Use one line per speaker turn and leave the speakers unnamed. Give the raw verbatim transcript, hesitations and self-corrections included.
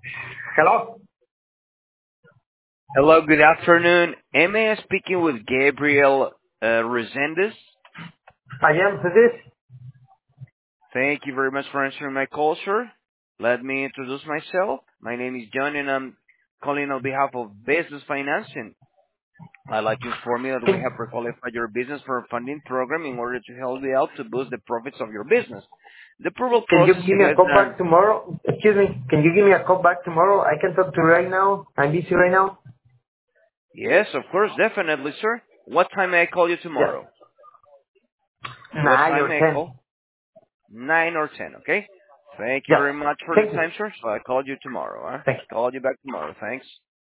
Hello?
Hello, good afternoon. Am I speaking with Gabriel uh, Resendez?
I am. Who's this?
Thank you very much for answering my call, sir. Let me introduce myself. My name is John, and I'm calling on behalf of Business Financing. I'd like to inform you that we
Can,
have pre-qualified your business for a funding program in order to help you out to boost the profits of your business. The approval
can you
process
give me a
is
call
that,
back tomorrow? Excuse me. Can you give me a call back tomorrow? I can talk to you right now. I'm busy right now.
yes, of course, definitely, sir. What time may I call you
Yeah.
tomorrow? What
Nine
time
or
may I
ten.
call? Nine or ten, okay? Thank you
Yeah.
very much for the
Thank you.
time, sir. So I called you tomorrow, huh?
Thank you.
Called you back tomorrow. Thanks.